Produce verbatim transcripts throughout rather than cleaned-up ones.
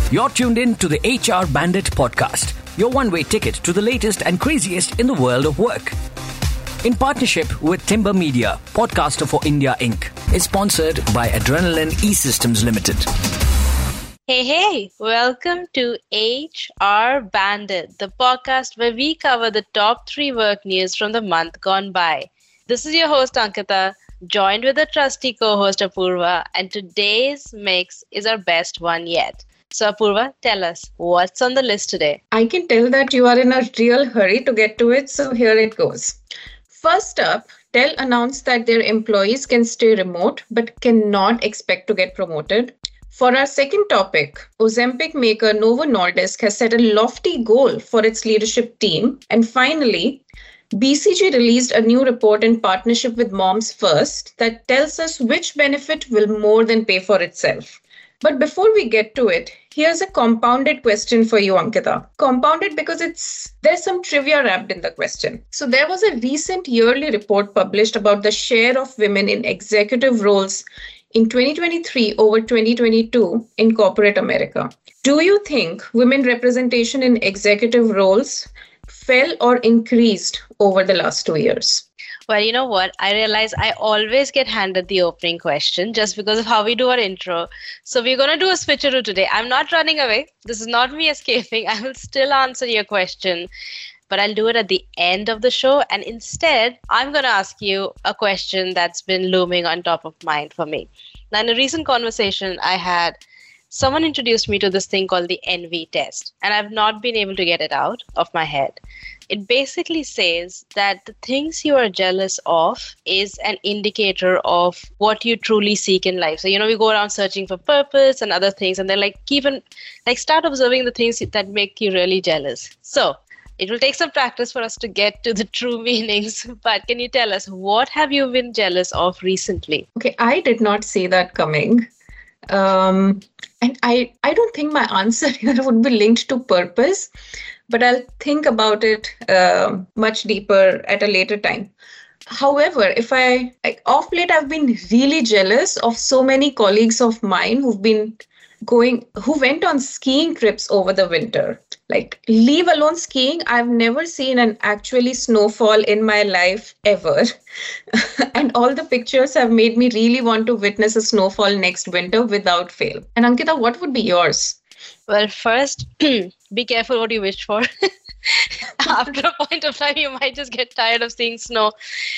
You're tuned in to the H R Bandit podcast, your one-way ticket to the latest and craziest in the world of work. In partnership with Timber Media, Podcaster for India Incorporated, is sponsored by Adrenaline E-Systems Limited. Hey, hey, welcome to H R Bandit, the podcast where we cover the top three work news from the month gone by. This is your host, Ankita, joined with a trusty co-host, Apurva, and today's mix is our best one yet. So, Apurva, tell us, what's on the list today? I can tell that you are in a real hurry to get to it, so here it goes. First up, Dell announced that their employees can stay remote but cannot expect to get promoted. For our second topic, Ozempic maker Novo Nordisk has set a lofty goal for its leadership team. And finally, B C G released a new report in partnership with Moms First that tells us which benefit will more than pay for itself. But before we get to it, here's a compounded question for you, Ankita. Compounded because it's there's some trivia wrapped in the question. So there was a recent yearly report published about the share of women in executive roles in twenty twenty-three over twenty twenty-two in corporate America. Do you think women representation in executive roles fell or increased over the last two years? Well, you know what? I realize I always get handed the opening question just because of how we do our intro. So we're going to do a switcheroo today. I'm not running away. This is not me escaping. I will still answer your question, but I'll do it at the end of the show. And instead, I'm going to ask you a question that's been looming on top of mind for me. Now, in a recent conversation I had, someone introduced me to this thing called the envy test, and I've not been able to get it out of my head. It basically says that the things you are jealous of is an indicator of what you truly seek in life. So, you know, we go around searching for purpose and other things, and they're like, keep in, like start observing the things that make you really jealous. So it will take some practice for us to get to the true meanings. But can you tell us, what have you been jealous of recently? Okay, I did not see that coming. Um, and I, I don't think my answer here would be linked to purpose, but I'll think about it uh, much deeper at a later time. However, if I, like, off late, I've been really jealous of so many colleagues of mine who've been going, who went on skiing trips over the winter. Like, leave alone skiing, I've never seen an actually snowfall in my life ever. And all the pictures have made me really want to witness a snowfall next winter without fail. And Ankita, what would be yours? Well, first, be careful what you wish for. After a point of time, you might just get tired of seeing snow.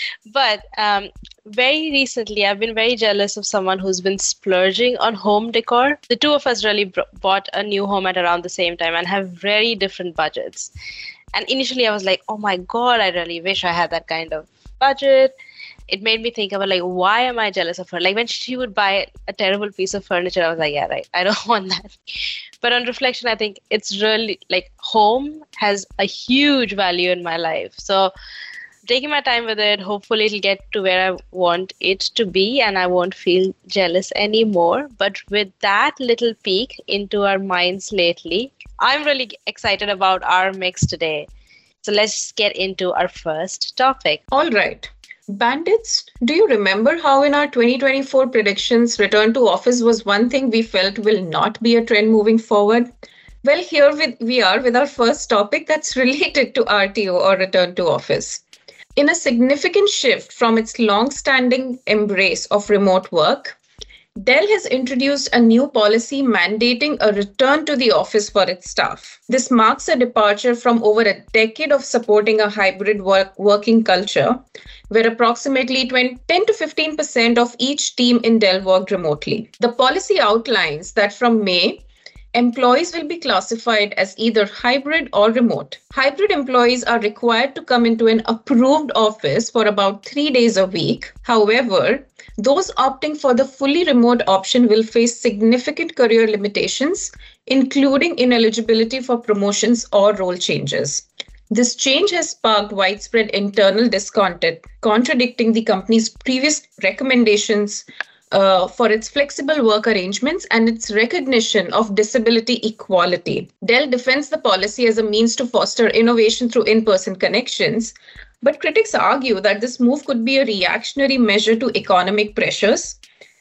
But um, very recently, I've been very jealous of someone who's been splurging on home decor. The two of us really br- bought a new home at around the same time and have very different budgets. And initially, I was like, oh my God, I really wish I had that kind of budget. It made me think about, like, why am I jealous of her? Like, when she would buy a terrible piece of furniture, I was like, yeah, right, I don't want that. But on reflection, I think it's really, like, home has a huge value in my life. So taking my time with it, hopefully it'll get to where I want it to be and I won't feel jealous anymore. But with that little peek into our minds lately, I'm really excited about our mix today. So let's get into our first topic. All right. Bandits, do you remember how in our twenty twenty-four predictions, return to office was one thing we felt will not be a trend moving forward? Well, here with, we are with our first topic that's related to R T O, or return to office. In a significant shift from its long-standing embrace of remote work, Dell has introduced a new policy mandating a return to the office for its staff. This marks a departure from over a decade of supporting a hybrid work working culture, where approximately ten to fifteen percent of each team in Dell worked remotely. The policy outlines that from May, employees will be classified as either hybrid or remote. Hybrid employees are required to come into an approved office for about three days a week. However, those opting for the fully remote option will face significant career limitations, including ineligibility for promotions or role changes. This change has sparked widespread internal discontent, contradicting the company's previous recommendations uh, for its flexible work arrangements and its recognition of disability equality. Dell defends the policy as a means to foster innovation through in-person connections, but critics argue that this move could be a reactionary measure to economic pressures,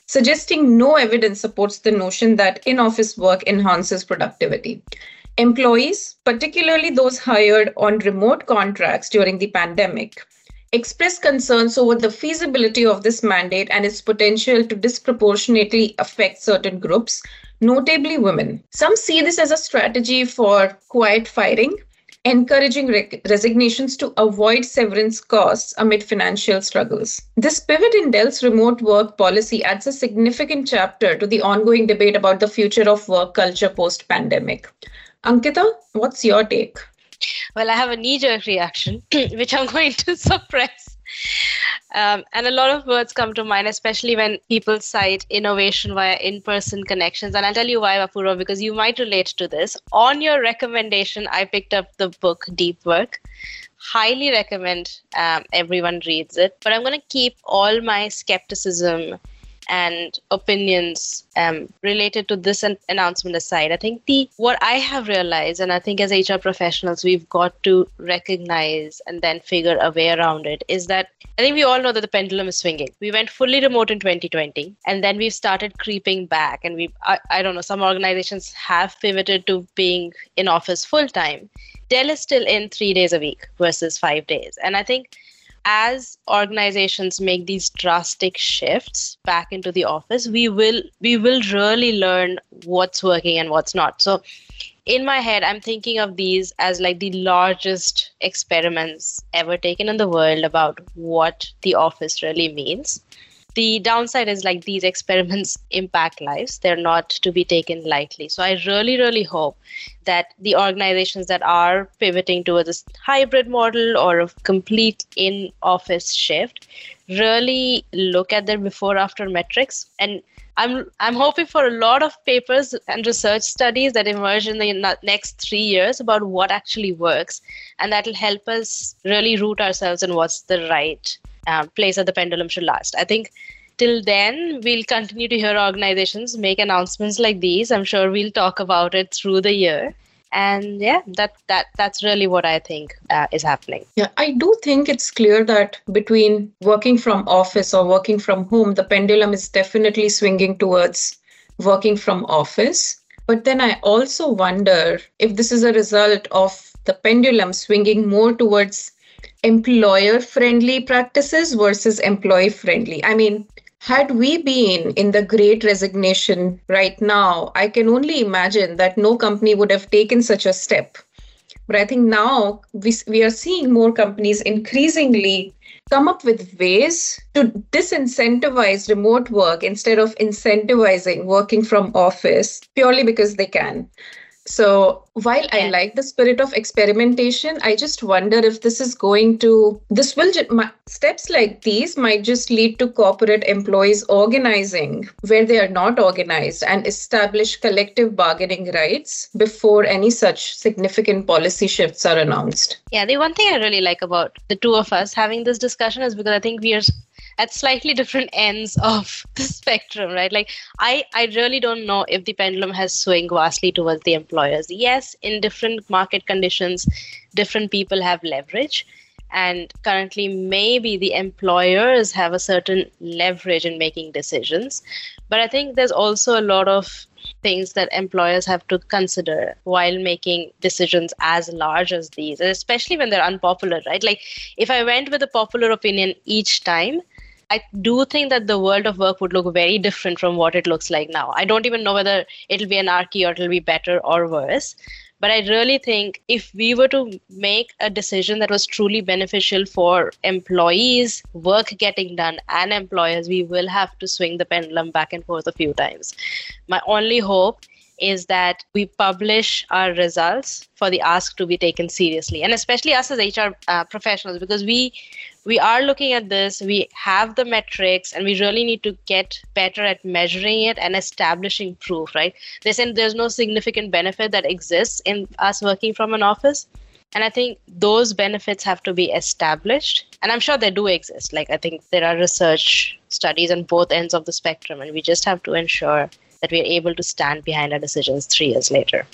suggesting no evidence supports the notion that in-office work enhances productivity. Employees, particularly those hired on remote contracts during the pandemic, expressed concerns over the feasibility of this mandate and its potential to disproportionately affect certain groups, notably women. Some see this as a strategy for quiet firing, encouraging re- resignations to avoid severance costs amid financial struggles. This pivot in Dell's remote work policy adds a significant chapter to the ongoing debate about the future of work culture post-pandemic. Ankita, what's your take? Well, I have a knee-jerk reaction, which I'm going to suppress. Um, and a lot of words come to mind, especially when people cite innovation via in-person connections. And I'll tell you why, Apurva, because you might relate to this. On your recommendation, I picked up the book Deep Work. Highly recommend um, everyone reads it. But I'm going to keep all my skepticism and opinions um, related to this an- announcement aside. I think the what I have realized, and I think as H R professionals, we've got to recognize and then figure a way around it, is that I think we all know that the pendulum is swinging. We went fully remote in twenty twenty, and then we've started creeping back. And we, I, I don't know, some organizations have pivoted to being in office full time. Dell is still in three days a week versus five days. And I think as organizations make these drastic shifts back into the office, we will we will really learn what's working and what's not. So in my head, I'm thinking of these as like the largest experiments ever taken in the world about what the office really means. The downside is like these experiments impact lives. They're not to be taken lightly. So I really, really hope that the organizations that are pivoting towards this hybrid model or a complete in-office shift really look at their before-after metrics. And I'm I'm hoping for a lot of papers and research studies that emerge in the next three years about what actually works. And that'll help us really root ourselves in what's the right Um, place that the pendulum should last. I think till then, we'll continue to hear organizations make announcements like these. I'm sure we'll talk about it through the year. And yeah, that that that's really what I think uh, is happening. Yeah, I do think it's clear that between working from office or working from home, the pendulum is definitely swinging towards working from office. But then I also wonder if this is a result of the pendulum swinging more towards employer-friendly practices versus employee-friendly. I mean, had we been in the Great Resignation right now, I can only imagine that no company would have taken such a step. But I think now we, we are seeing more companies increasingly come up with ways to disincentivize remote work instead of incentivizing working from office purely because they can. So while yeah. I like the spirit of experimentation, I just wonder if this is going to, this will, steps like these might just lead to corporate employees organizing where they are not organized and establish collective bargaining rights before any such significant policy shifts are announced. Yeah, the one thing I really like about the two of us having this discussion is because I think we are at slightly different ends of the spectrum, right? Like, I, I really don't know if the pendulum has swung vastly towards the employers. Yes, in different market conditions, different people have leverage. And currently, maybe the employers have a certain leverage in making decisions. But I think there's also a lot of things that employers have to consider while making decisions as large as these, and especially when they're unpopular, right? Like, if I went with a popular opinion each time, I do think that the world of work would look very different from what it looks like now. I don't even know whether it'll be anarchy or it'll be better or worse. But I really think if we were to make a decision that was truly beneficial for employees, work getting done, and employers, we will have to swing the pendulum back and forth a few times. My only hope is that we publish our results for the ask to be taken seriously, and especially us as H R uh, professionals, because we we are looking at this, we have the metrics, and we really need to get better at measuring it and establishing proof, right? They said there's no significant benefit that exists in us working from an office. And I think those benefits have to be established. And I'm sure they do exist. Like, I think there are research studies on both ends of the spectrum, and we just have to ensure that we are able to stand behind our decisions three years later.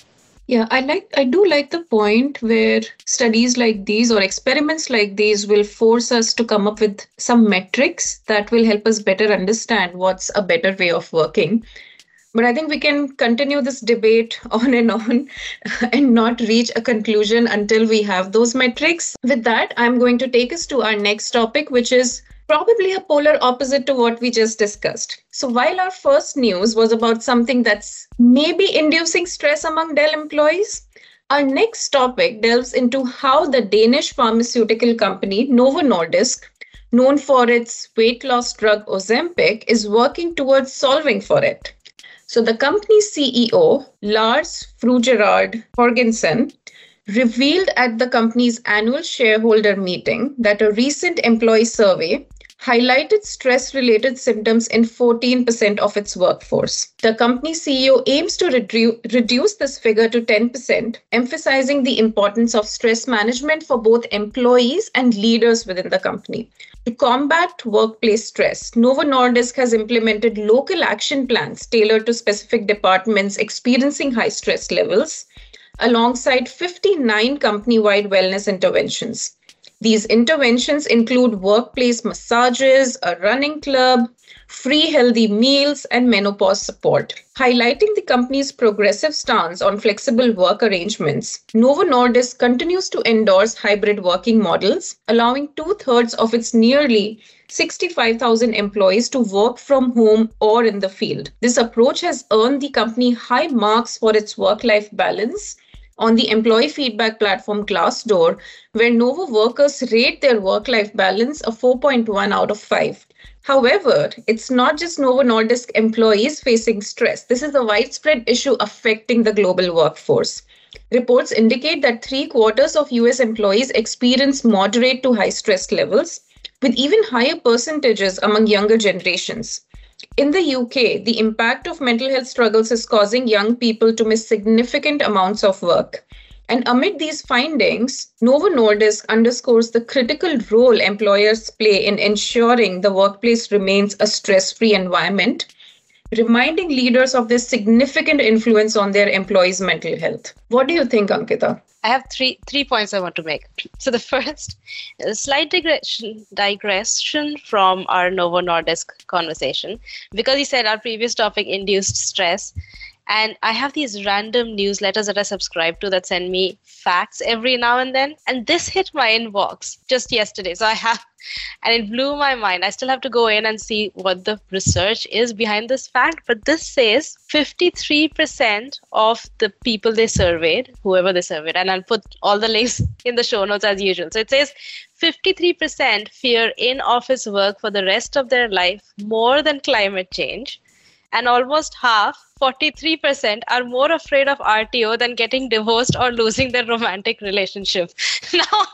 Yeah, I like I do like the point where studies like these or experiments like these will force us to come up with some metrics that will help us better understand what's a better way of working. But I think we can continue this debate on and on and not reach a conclusion until we have those metrics. With that, I'm going to take us to our next topic, which is probably a polar opposite to what we just discussed. So while our first news was about something that's maybe inducing stress among Dell employees, our next topic delves into how the Danish pharmaceutical company Novo Nordisk, known for its weight loss drug Ozempic, is working towards solving for it. So the company's C E O, Lars Fruergaard Jorgensen, revealed at the company's annual shareholder meeting that a recent employee survey highlighted stress-related symptoms in fourteen percent of its workforce. The company C E O aims to redu- reduce this figure to ten percent, emphasizing the importance of stress management for both employees and leaders within the company. To combat workplace stress, Novo Nordisk has implemented local action plans tailored to specific departments experiencing high stress levels, alongside fifty-nine company-wide wellness interventions. These interventions include workplace massages, a running club, free healthy meals, and menopause support. Highlighting the company's progressive stance on flexible work arrangements, Novo Nordisk continues to endorse hybrid working models, allowing two-thirds of its nearly sixty-five thousand employees to work from home or in the field. This approach has earned the company high marks for its work-life balance on the employee feedback platform Glassdoor, where Novo workers rate their work-life balance a four point one out of five. However, it's not just Novo Nordisk employees facing stress. This is a widespread issue affecting the global workforce. Reports indicate that three quarters of U S employees experience moderate to high stress levels, with even higher percentages among younger generations. In the U K, the impact of mental health struggles is causing young people to miss significant amounts of work. And amid these findings, Novo Nordisk underscores the critical role employers play in ensuring the workplace remains a stress-free environment, reminding leaders of their significant influence on their employees' mental health. What do you think, Ankita? I have three three points I want to make. So the first, a slight digression, digression from our Novo Nordisk conversation, because you said our previous topic induced stress. And I have these random newsletters that I subscribe to that send me facts every now and then. And this hit my inbox just yesterday. So I have, and it blew my mind. I still have to go in and see what the research is behind this fact. But this says fifty-three percent of the people they surveyed, whoever they surveyed, and I'll put all the links in the show notes as usual. So it says fifty-three percent fear in-office work for the rest of their life more than climate change. And almost half, forty-three percent, are more afraid of R T O than getting divorced or losing their romantic relationship. Now,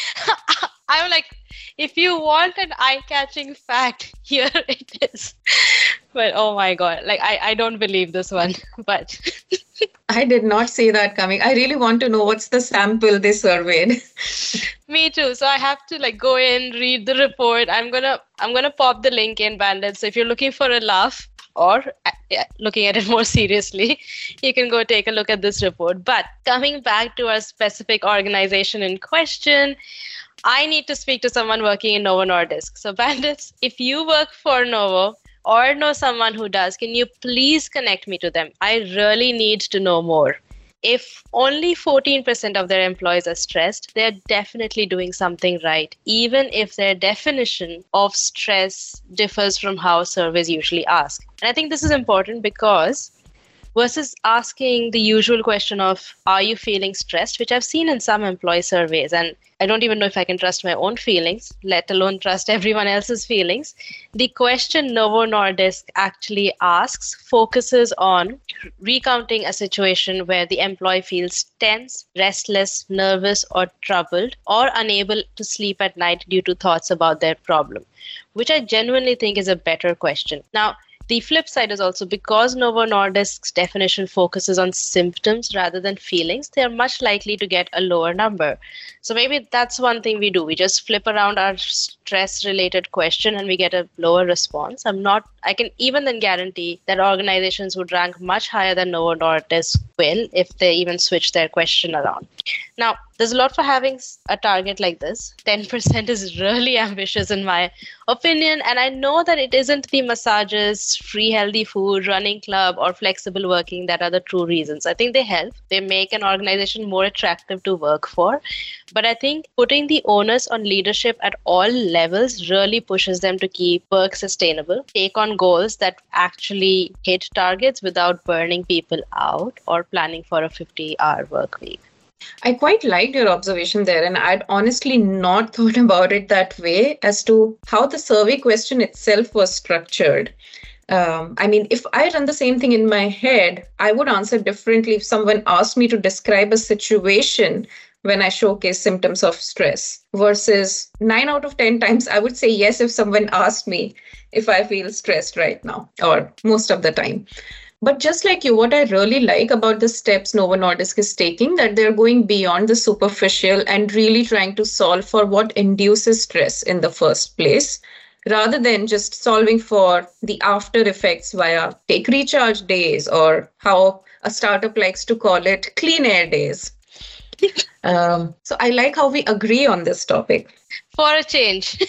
I'm like, if you want an eye-catching fact, here it is. But oh my God, like I, I don't believe this one, but... I did not see that coming. I really want to know what's the sample they surveyed. Me too. So I have to like go in, read the report. I'm gonna I'm gonna pop the link in, Bandit. So if you're looking for a laugh, or uh, looking at it more seriously, you can go take a look at this report. But coming back to our specific organization in question, I need to speak to someone working in Novo Nordisk. So Bandits, if you work for Novo or know someone who does, can you please connect me to them? I really need to know more. If only fourteen percent of their employees are stressed, they're definitely doing something right, even if their definition of stress differs from how surveys usually ask. And I think this is important because versus asking the usual question of, are you feeling stressed, which I've seen in some employee surveys, and I don't even know if I can trust my own feelings, let alone trust everyone else's feelings. The question Novo Nordisk actually asks focuses on recounting a situation where the employee feels tense, restless, nervous, or troubled, or unable to sleep at night due to thoughts about their problem, which I genuinely think is a better question. Now, the flip side is also because Novo Nordisk's definition focuses on symptoms rather than feelings, they are much likely to get a lower number. So maybe that's one thing we do. We just flip around our stress-related question and we get a lower response, I'm not, I can even then guarantee that organizations would rank much higher than Novo Nordisk will if they even switch their question around. Now, there's a lot for having a target like this. ten percent is really ambitious in my opinion. And I know that it isn't the massages, free healthy food, running club, or flexible working that are the true reasons. I think they help. They make an organization more attractive to work for. But I think putting the onus on leadership at all levels really pushes them to keep work sustainable, take on goals that actually hit targets without burning people out or planning for a fifty-hour work week. I quite liked your observation there, and I'd honestly not thought about it that way as to how the survey question itself was structured. Um, I mean, if I run the same thing in my head, I would answer differently if someone asked me to describe a situation when I showcase symptoms of stress, versus nine out of ten times I would say yes if someone asked me if I feel stressed right now, or most of the time. But just like you, what I really like about the steps Novo Nordisk is taking, that they're going beyond the superficial and really trying to solve for what induces stress in the first place, rather than just solving for the after effects via take recharge days, or how a startup likes to call it, clean air days. Um, so I like how we agree on this topic. For a change.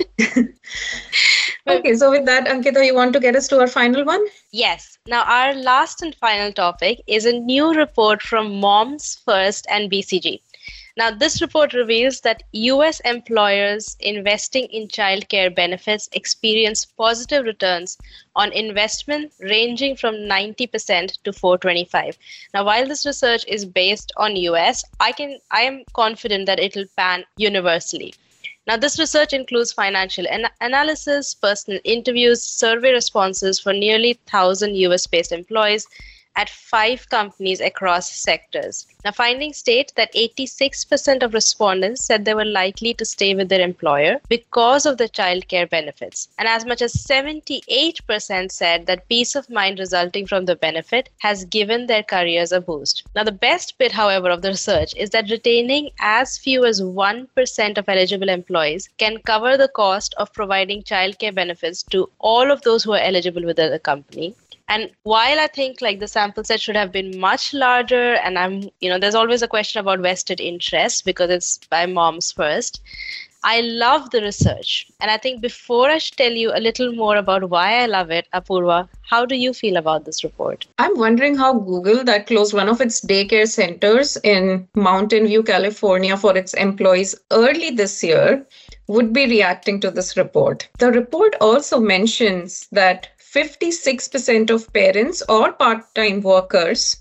Okay, so with that, Ankita, you want to get us to our final one? Yes. Now, our last and final topic is a new report from Moms First and B C G. Now, this report reveals that U S employers investing in childcare benefits experience positive returns on investment ranging from ninety percent to four hundred twenty-five. Now, while this research is based on U S, I can I am confident that it will pan universally. Now, this research includes financial an- analysis, personal interviews, survey responses for nearly one thousand U S-based employees at five companies across sectors. Now, findings state that eighty-six percent of respondents said they were likely to stay with their employer because of the childcare benefits. And as much as seventy-eight percent said that peace of mind resulting from the benefit has given their careers a boost. Now, the best bit, however, of the research is that retaining as few as one percent of eligible employees can cover the cost of providing childcare benefits to all of those who are eligible within the company. And while I think like the sample set should have been much larger, and I'm, you know, there's always a question about vested interest because it's by Moms First, I love the research. And I think before I should tell you a little more about why I love it, Apurva, how do you feel about this report? I'm wondering how Google, that closed one of its daycare centers in Mountain View, California for its employees early this year, would be reacting to this report. The report also mentions that fifty-six percent of parents or part-time workers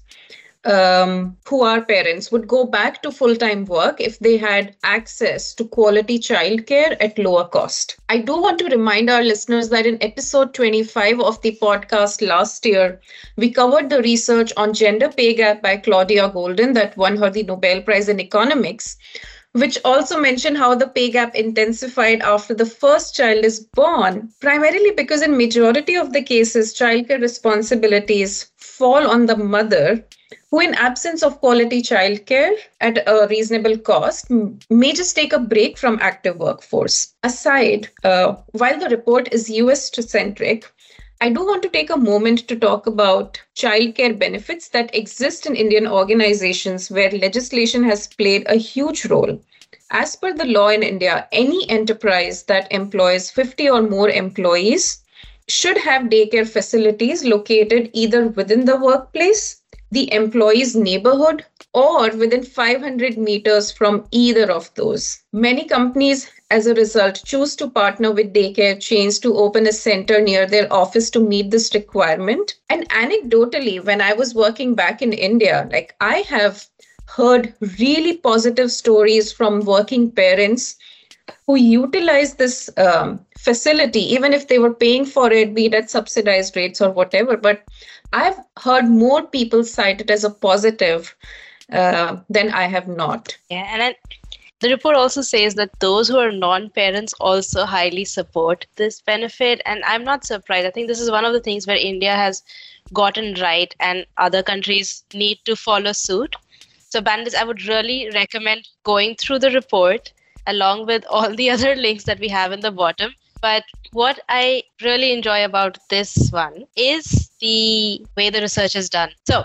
um, who are parents would go back to full-time work if they had access to quality childcare at lower cost. I do want to remind our listeners that in episode twenty-five of the podcast last year, we covered the research on gender pay gap by Claudia Golden that won her the Nobel Prize in Economics, which also mentioned how the pay gap intensified after the first child is born, primarily because in majority of the cases, childcare responsibilities fall on the mother, who in absence of quality childcare at a reasonable cost may just take a break from active workforce. Aside, uh, while the report is U S-centric, I do want to take a moment to talk about childcare benefits that exist in Indian organizations where legislation has played a huge role. As per the law in India, any enterprise that employs fifty or more employees should have daycare facilities located either within the workplace, the employee's neighborhood, or within five hundred meters from either of those. Many companies, as a result, choose to partner with daycare chains to open a center near their office to meet this requirement. And anecdotally, when I was working back in India, like I have heard really positive stories from working parents who utilize this um, facility, even if they were paying for it, be it at subsidized rates or whatever. But I've heard more people cite it as a positive uh, than I have not. Yeah, and I, the report also says that those who are non-parents also highly support this benefit. And I'm not surprised. I think this is one of the things where India has gotten right and other countries need to follow suit. So Bandits, I would really recommend going through the report, along with all the other links that we have in the bottom. But what I really enjoy about this one is the way the research is done. So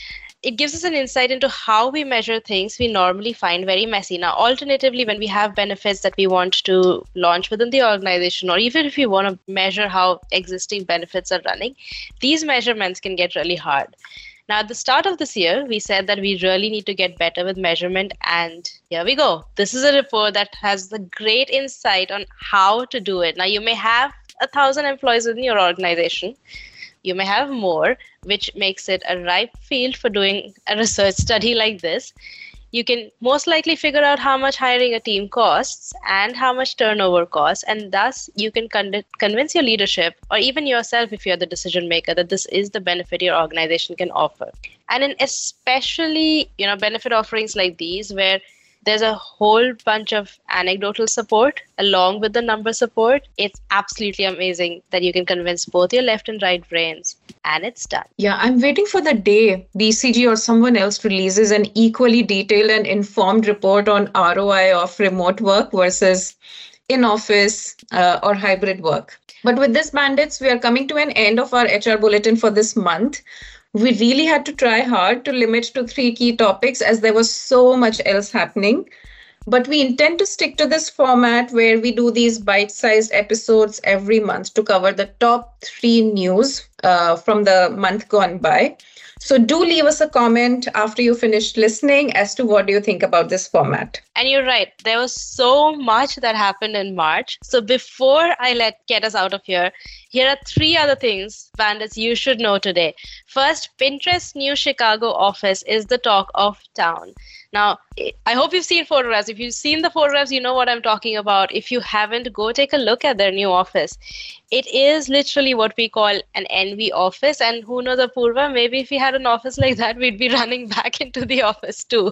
it gives us an insight into how we measure things we normally find very messy. Now, alternatively, when we have benefits that we want to launch within the organization, or even if we want to measure how existing benefits are running, these measurements can get really hard. Now, at the start of this year, we said that we really need to get better with measurement. And here we go. This is a report that has the great insight on how to do it. Now, you may have a thousand employees within your organization. You may have more, which makes it a ripe field for doing a research study like this. You can most likely figure out how much hiring a team costs and how much turnover costs, and thus you can con- convince your leadership or even yourself, if you're the decision maker, that this is the benefit your organization can offer. And in especially, you know, benefit offerings like these, where there's a whole bunch of anecdotal support along with the number support, it's absolutely amazing that you can convince both your left and right brains, and it's done. Yeah, I'm waiting for the day B C G or someone else releases an equally detailed and informed report on R O I of remote work versus in-office uh, or hybrid work. But with this, Bandits, we are coming to an end of our H R bulletin for this month. We really had to try hard to limit to three key topics as there was so much else happening. But we intend to stick to this format where we do these bite-sized episodes every month to cover the top three news uh, from the month gone by. So do leave us a comment after you finished listening as to what do you think about this format. And you're right. There was so much that happened in March. So before I let get us out of here, here are three other things, Bandits, you should know today. First, Pinterest's new Chicago office is the talk of town. Now, I hope you've seen photographs. If you've seen the photographs, you know what I'm talking about. If you haven't, go take a look at their new office. It is literally what we call an envy office. And who knows, Apurva, maybe if we had an office like that, we'd be running back into the office too.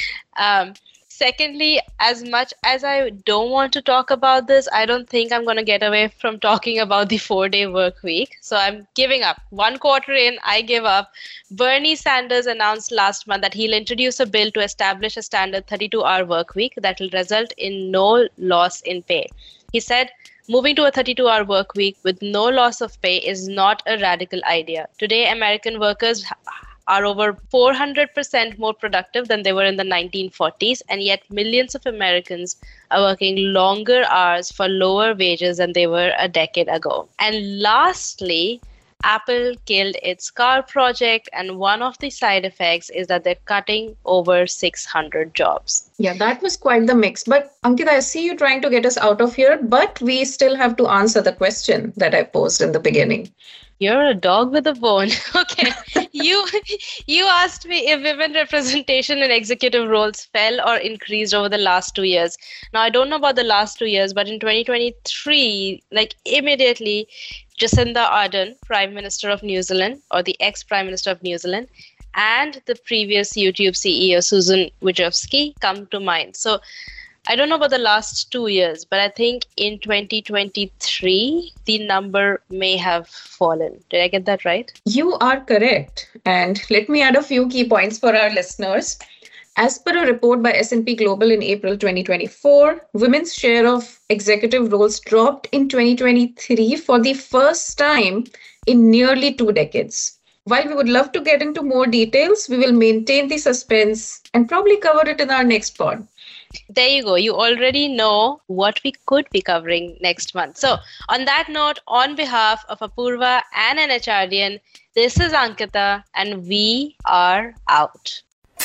Um, Secondly, as much as I don't want to talk about this, I don't think I'm going to get away from talking about the four-day work week. So I'm giving up. One quarter in, I give up. Bernie Sanders announced last month that he'll introduce a bill to establish a standard thirty-two hour work week that will result in no loss in pay. He said, moving to a thirty-two hour work week with no loss of pay is not a radical idea. Today, American workers are over four hundred percent more productive than they were in the nineteen forties, and yet millions of Americans are working longer hours for lower wages than they were a decade ago. And lastly, Apple killed its car project, and one of the side effects is that they're cutting over six hundred jobs. Yeah, that was quite the mix. But Ankita, I see you trying to get us out of here, but we still have to answer the question that I posed in the beginning. You're a dog with a bone. Okay. you you asked me if women representation in executive roles fell or increased over the last two years. Now, I don't know about the last two years, but in twenty twenty-three, like immediately, Jacinda Ardern, Prime Minister of New Zealand, or the ex-Prime Minister of New Zealand, and the previous YouTube C E O, Susan Wojcicki, come to mind. So I don't know about the last two years, but I think in twenty twenty-three, the number may have fallen. Did I get that right? You are correct. And let me add a few key points for our listeners. As per a report by S and P Global in April twenty twenty-four, women's share of executive roles dropped in twenty twenty-three for the first time in nearly two decades. While we would love to get into more details, we will maintain the suspense and probably cover it in our next pod. There you go. You already know what we could be covering next month. So on that note, on behalf of Apurva and N H R D N, this is Ankita and we are out.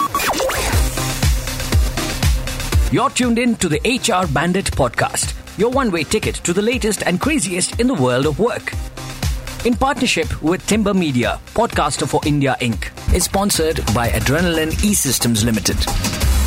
You're tuned in to the H R Bandit podcast, your one-way ticket to the latest and craziest in the world of work. In partnership with Timber Media, Podcaster for India Incorporated, is sponsored by Adrenaline E-Systems Limited.